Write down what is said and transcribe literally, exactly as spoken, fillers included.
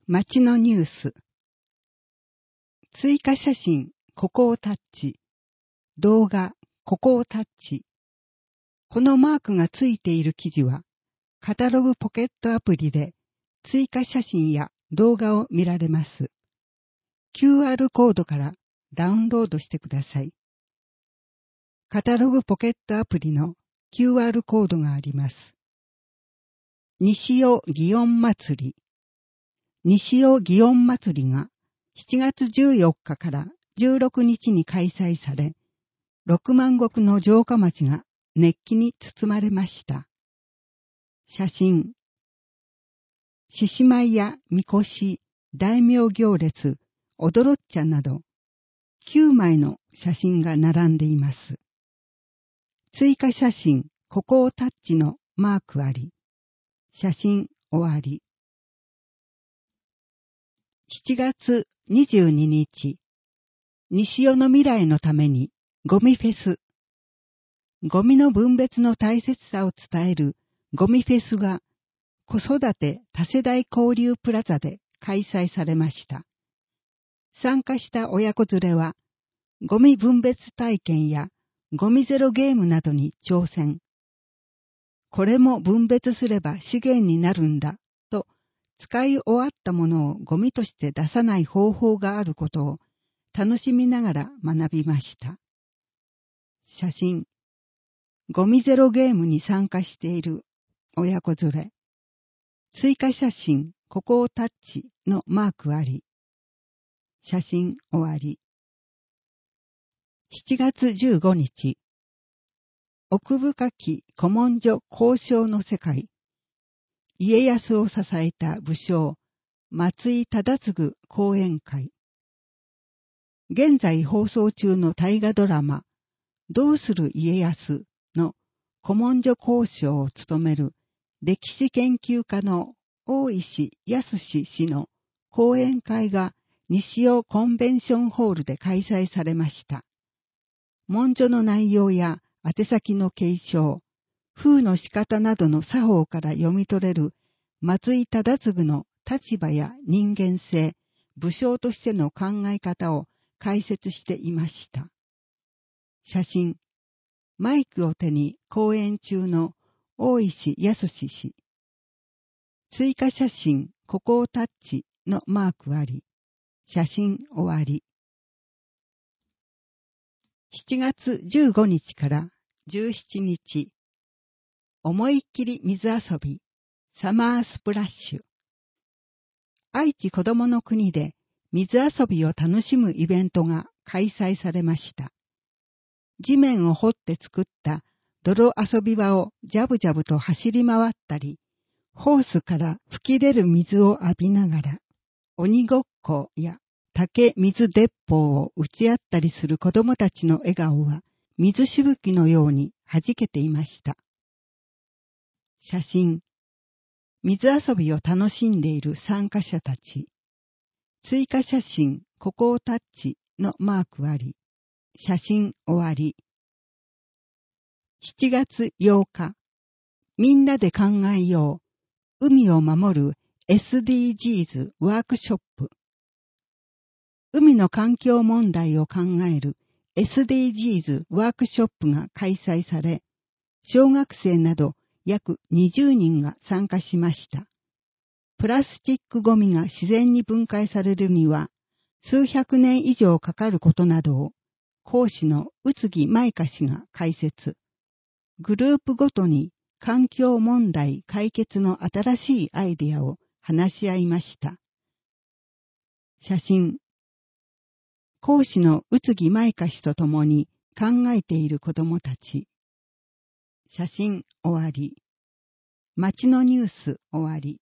街のニュース。追加写真、ここをタッチ。動画、ここをタッチ。このマークがついている記事は、カタログポケットアプリで追加写真や動画を見られます。キューアール コードからダウンロードしてください。カタログポケットアプリの キューアール コードがあります。西尾祇園祭り。西尾祇園祭りがしちがつじゅうよっかからじゅうろくにちに開催され、六万石の城下町が熱気に包まれました。写真。獅子舞やみこし、大名行列、踊っちゃなど、きゅうまいの写真が並んでいます。追加写真、ここをタッチのマークあり。写真終わり。しちがつにじゅうににち、西尾の未来のためにゴミフェス。ゴミの分別の大切さを伝えるゴミフェスが子育て多世代交流プラザで開催されました。参加した親子連れはゴミ分別体験やゴミゼロゲームなどに挑戦。これも分別すれば資源になるんだと使い終わったものをゴミとして出さない方法があることを楽しみながら学びました。写真。ゴミゼロゲームに参加している親子連れ。追加写真、ここをタッチのマークあり。写真終わり。しちがつじゅうごにち。奥深き古文書交渉の世界。家康を支えた武将、松井忠次講演会。現在放送中の大河ドラマ、どうする家康の古文書交渉を務める歴史研究家の大石康氏の講演会が西尾コンベンションホールで開催されました。文書の内容や宛先の継承、封の仕方などの作法から読み取れる松井忠次の立場や人間性、武将としての考え方を解説していました。写真。マイクを手に講演中の大石康氏。追加写真、ここをタッチのマークあり。写真終わり。しちがつじゅうごにちからじゅうしちにち。思いっきり水遊び、サマースプラッシュ。愛知子どもの国で水遊びを楽しむイベントが開催されました。地面を掘って作った泥遊び場をジャブジャブと走り回ったり、ホースから吹き出る水を浴びながら、鬼ごっこや竹水鉄砲を打ち合ったりする子供たちの笑顔は水しぶきのように弾けていました。写真。水遊びを楽しんでいる参加者たち。追加写真、ここをタッチのマークあり。写真終わり。しちがつようか。みんなで考えよう。海を守る エスディージーズ ワークショップ。海の環境問題を考える エスディージーズ ワークショップが開催され、小学生など約にじゅうにんが参加しました。プラスチックゴミが自然に分解されるには数百年以上かかることなどを講師の宇津木舞香氏が解説。グループごとに環境問題解決の新しいアイデアを話し合いました。写真。講師の宇津木舞香氏と共に考えている子どもたち。写真終わり。街のニュース終わり。